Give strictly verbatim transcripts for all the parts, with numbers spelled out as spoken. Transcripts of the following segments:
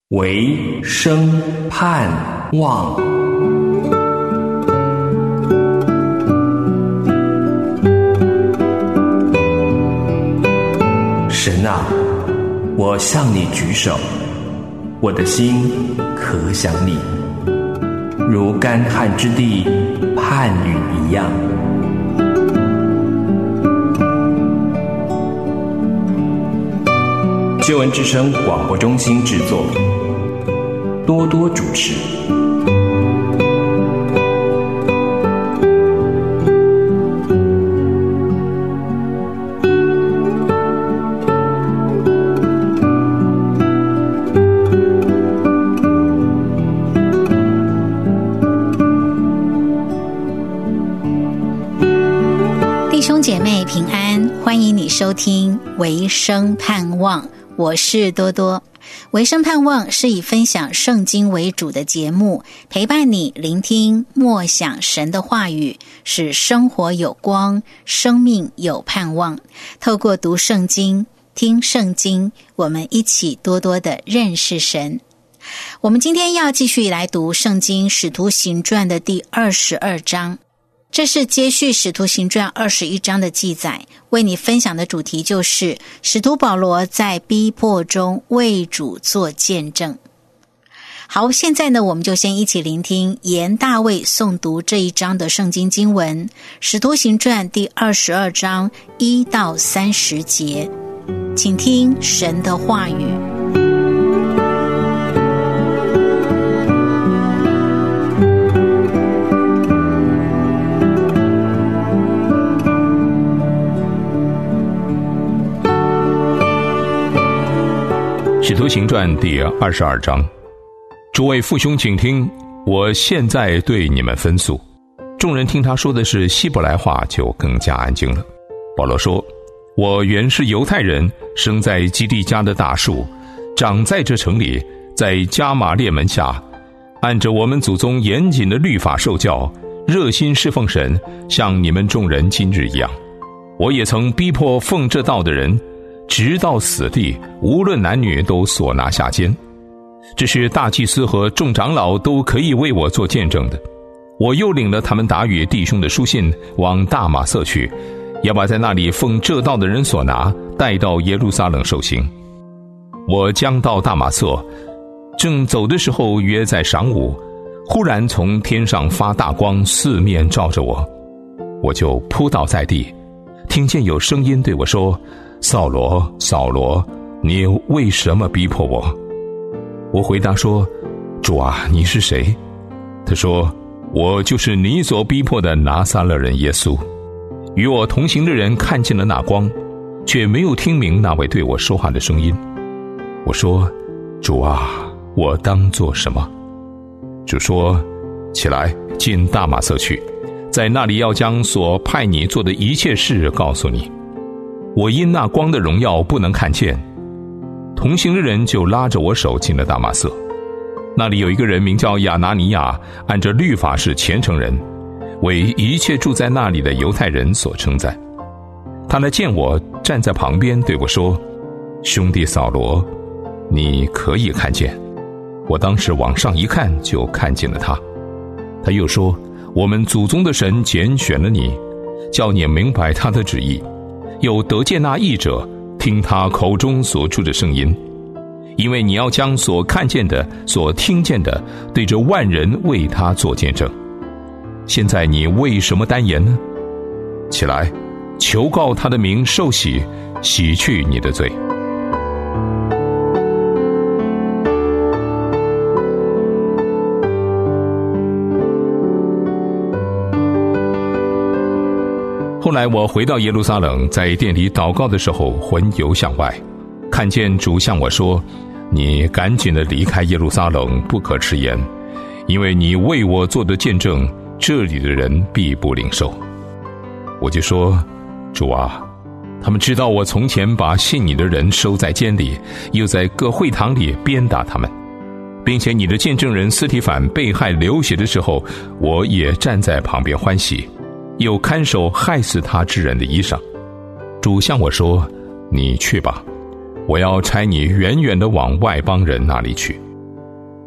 唯生盼望。神啊，我向你举手，我的心可想你，如干旱之地盼雨一样。救恩之声广播中心制作，多多主持。 弟兄姐妹平安，欢迎你收听唯生盼望，我是多多。唯生盼望是以分享圣经为主的节目，陪伴你聆听默想神的话语，使生活有光，生命有盼望。透过读圣经、听圣经，我们一起多多的认识神。我们今天要继续来读圣经使徒行传的第二十二章，这是接续使徒行传二十一章的记载。为你分享的主题就是使徒保罗在逼迫中为主做见证。好，现在呢，我们就先一起聆听严大卫诵读这一章的圣经经文，使徒行传第二十二章一到三十节，请听神的话语。 使徒行传第二十二章，诸位父兄请听，我现在对你们分诉。众人听他说的是希伯来话，就更加安静了。保罗说，我原是犹太人，生在基利家的大树，长在这城里，在加玛列门下，按着我们祖宗严谨的律法受教，热心侍奉神，像你们众人今日一样。我也曾逼迫奉这道的人，直到死地，无论男女都所拿下监。这是大祭司和众长老都可以为我做见证的。我又领了他们打与弟兄的书信，往大马色去，要把在那里奉这道的人所拿，带到耶路撒冷受刑。我将到大马色，正走的时候，约在晌午，忽然从天上发大光，四面照着我，我就扑倒在地，听见有声音对我说，扫罗，扫罗，你为什么逼迫我？我回答说，主啊，你是谁？他说，我就是你所逼迫的拿撒勒人耶稣。与我同行的人看见了那光，却没有听明那位对我说话的声音。我说，主啊，我当做什么？主说，起来，进大马色去，在那里要将所派你做的一切事告诉你。我因那光的荣耀不能看见，同行的人就拉着我手进了大马色。那里有一个人名叫亚拿尼亚，按着律法是虔诚人，为一切住在那里的犹太人所称赞。他来见我，站在旁边对我说，兄弟扫罗，你可以看见。我当时往上一看，就看见了他。他又说，我们祖宗的神拣选了你，叫你明白他的旨意，又得见那义者，听他口中所出的声音，因为你要将所看见的、所听见的，对着万人为他做见证。现在你为什么单言呢？起来，求告他的名，受洗，洗去你的罪。后来我回到耶路撒冷，在殿里祷告的时候，魂游向外，看见主向我说，你赶紧的离开耶路撒冷，不可迟延，因为你为我做的见证，这里的人必不领受。我就说，主啊，他们知道我从前把信你的人收在监里，又在各会堂里鞭打他们，并且你的见证人斯提反被害流血的时候，我也站在旁边欢喜，又看守害死他之人的衣裳。主向我说，你去吧，我要差你远远地往外邦人那里去，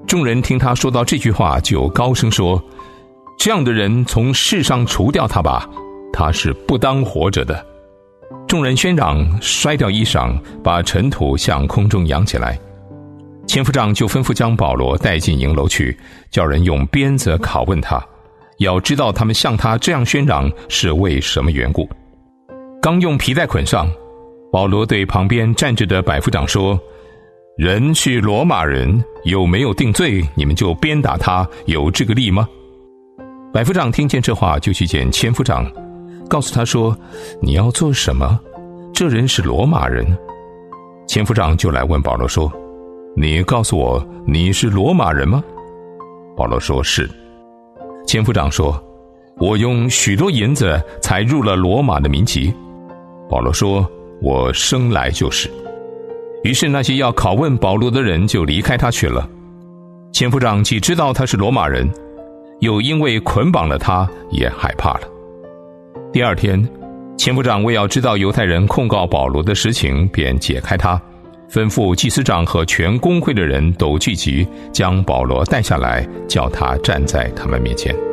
众人听他说到这句话，就高声说：这样的人从世上除掉他吧，他是不当活着的。众人喧嚷，摔掉衣裳，把尘土向空中扬起来。千夫长就吩咐将保罗带进营楼去，叫人用鞭子拷问他，要知道他们向他这样喧嚷是为什么缘故。刚用皮带捆上，保罗对旁边站着的百夫长说：人是罗马人，有没有定罪，你们就鞭打他，有这个例吗？百夫长听见这话，就去见千夫长，告诉他说：你要做什么？这人是罗马人。千夫长就来问保罗说：你告诉我，你是罗马人吗？保罗说：是。千夫长说：我用许多银子才入了罗马的民籍。保罗说：我生来就是。于是那些要拷问保罗的人就离开他去了。千夫长既知道他是罗马人，又因为捆绑了他，也害怕了。第二天，千夫长为要知道犹太人控告保罗的实情，便解开他，吩咐祭司长和全公会的人都聚集，将保罗带下来，叫他站在他们面前。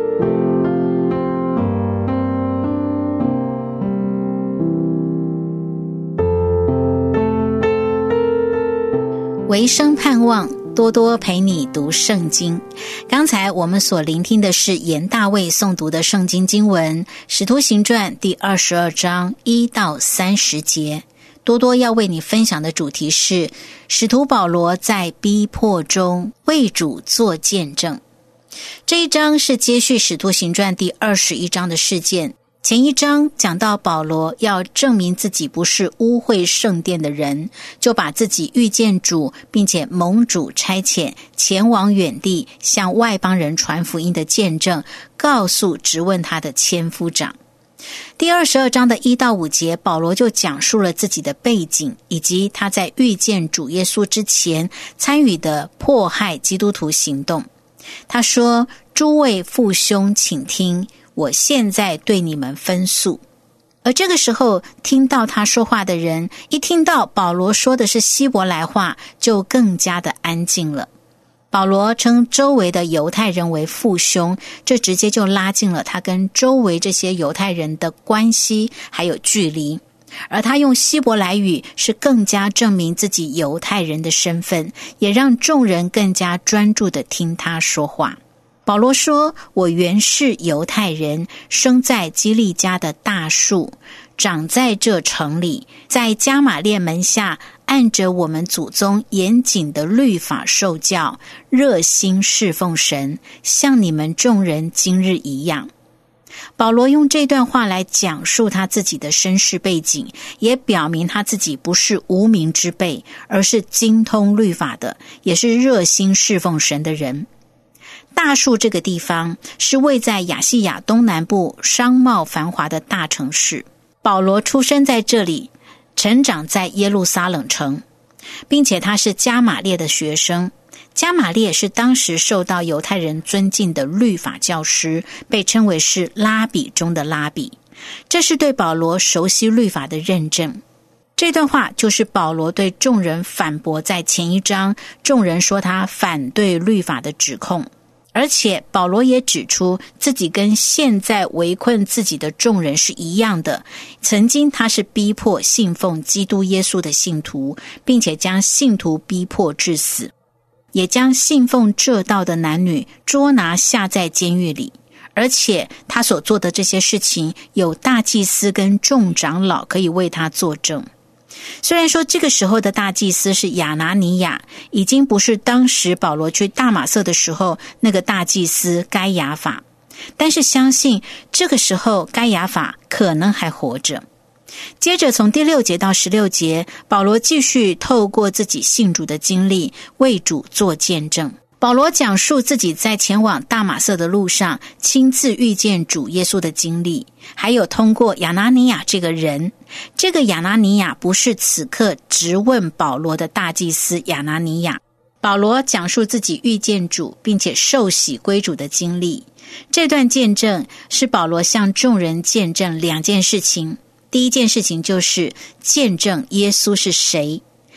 维生盼望，多多陪你读圣经。刚才我们所聆听的是严大卫诵读的圣经经文《使徒行传》第二十二章一到三十节。多多要为你分享的主题是使徒保罗在逼迫中为主做见证。这一章是接续《使徒行传》第二十一章的事件。前一章讲到保罗要证明自己不是污秽圣殿的人，就把自己遇见主并且蒙主差遣前往远地向外邦人传福音的见证告诉质问他的千夫长。第二十二章的一到五节，保罗就讲述了自己的背景，以及他在遇见主耶稣之前参与的迫害基督徒行动。他说：诸位父兄请听，我现在对你们分诉。而这个时候听到他说话的人，一听到保罗说的是希伯来话，就更加的安静了。保罗称周围的犹太人为父兄，这直接就拉近了他跟周围这些犹太人的关系还有距离。而他用希伯来语是更加证明自己犹太人的身份，也让众人更加专注地听他说话。保罗说：我原是犹太人，生在基利家的大树，长在这城里，在加玛列门下，按着我们祖宗严谨的律法受教，热心侍奉神，像你们众人今日一样。保罗用这段话来讲述他自己的身世背景，也表明他自己不是无名之辈，而是精通律法的，也是热心侍奉神的人。大树这个地方是位在亚细亚东南部商贸繁华的大城市。保罗出生在这里，成长在耶路撒冷城，并且他是加玛列的学生。加玛列是当时受到犹太人尊敬的律法教师，被称为是拉比中的拉比。这是对保罗熟悉律法的认证。这段话就是保罗对众人反驳在前一章众人说他反对律法的指控。而且保罗也指出自己跟现在围困自己的众人是一样的，曾经他是逼迫信奉基督耶稣的信徒，并且将信徒逼迫致死，也将信奉这道的男女捉拿下在监狱里。而且他所做的这些事情，有大祭司跟众长老可以为他作证。虽然说这个时候的大祭司是亚拿尼亚，已经不是当时保罗去大马色的时候那个大祭司该亚法，但是相信这个时候该亚法可能还活着。接着从第六节到十六节，保罗继续透过自己信主的经历为主做见证。保罗讲述自己在前往大马色的路上亲自遇见主耶稣的经历，还有通过亚拿尼亚这个人。这个亚拿尼亚不是此刻质问保罗的大祭司亚拿尼亚。保罗讲述自己遇见主并且受洗归主的经历。这段见证是保罗向众人见证两件事情。第一件事情就是见证耶稣是谁。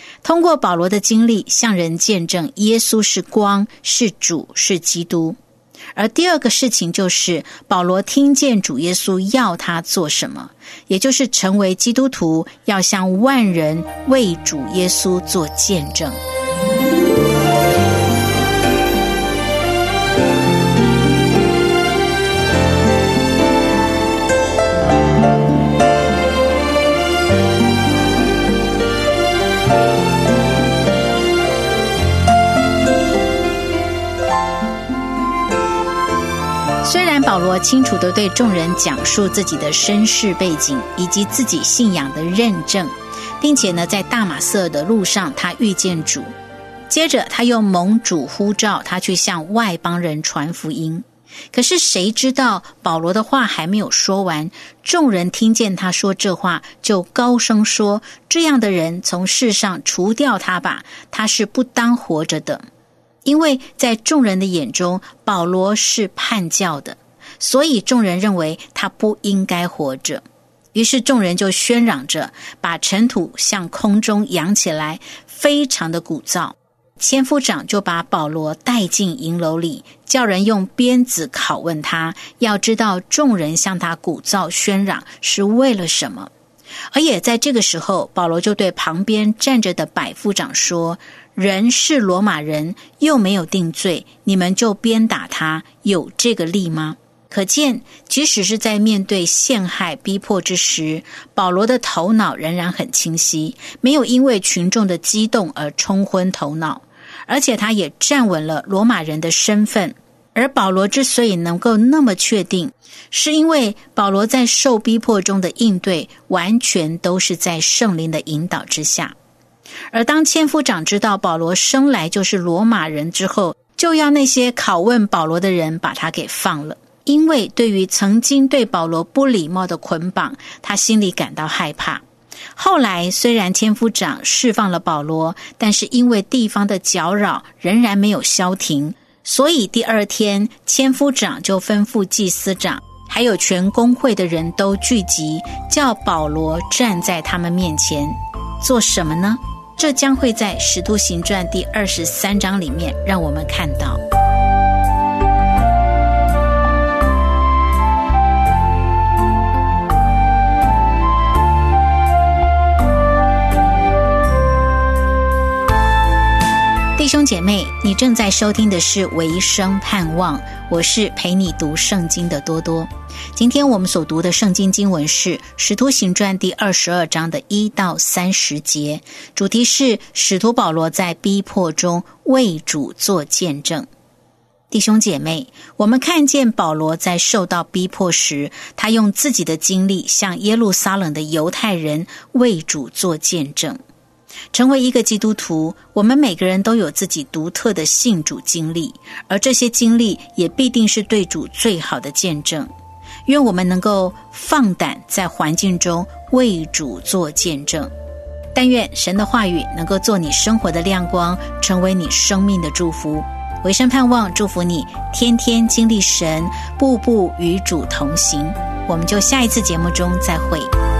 通过保罗的经历向人见证耶稣是光，是主，是基督。而第二个事情就是保罗听见主耶稣要他做什么，也就是成为基督徒，要向万人为主耶稣做见证。虽然保罗清楚地对众人讲述自己的身世背景以及自己信仰的认证，并且呢，在大马色的路上他遇见主，接着他又蒙主呼召他去向外邦人传福音。可是谁知道保罗的话还没有说完，众人听见他说这话，就高声说，这样的人从世上除掉他吧，他是不当活着的。因为在众人的眼中，保罗是叛教的，所以众人认为他不应该活着。于是众人就喧嚷着，把尘土向空中扬起来，非常的鼓噪。千夫长就把保罗带进营楼里，叫人用鞭子拷问他，要知道众人向他鼓噪喧嚷是为了什么。而也在这个时候，保罗就对旁边站着的百夫长说，人是罗马人，又没有定罪，你们就鞭打他，有这个理吗？可见即使是在面对陷害逼迫之时，保罗的头脑仍然很清晰，没有因为群众的激动而冲昏头脑，而且他也站稳了罗马人的身份。而保罗之所以能够那么确定，是因为保罗在受逼迫中的应对完全都是在圣灵的引导之下。而当千夫长知道保罗生来就是罗马人之后，就要那些拷问保罗的人把他给放了。因为对于曾经对保罗不礼貌的捆绑，他心里感到害怕。后来虽然千夫长释放了保罗，但是因为地方的搅扰仍然没有消停，所以第二天千夫长就吩咐祭司长还有全公会的人都聚集，叫保罗站在他们面前。做什么呢？这将会在使徒行传第二十三章里面让我们看到。弟兄姐妹，你正在收听的是维生盼望，我是陪你读圣经的多多。今天我们所读的圣经经文是使徒行传第二十二章的一到三十节，主题是使徒保罗在逼迫中为主做见证。弟兄姐妹，我们看见保罗在受到逼迫时，他用自己的经历向耶路撒冷的犹太人为主做见证。成为一个基督徒，我们每个人都有自己独特的信主经历，而这些经历也必定是对主最好的见证。愿我们能够放胆在环境中为主做见证。但愿神的话语能够做你生活的亮光，成为你生命的祝福。维生盼望祝福你天天经历神，步步与主同行。我们就下一次节目中再会。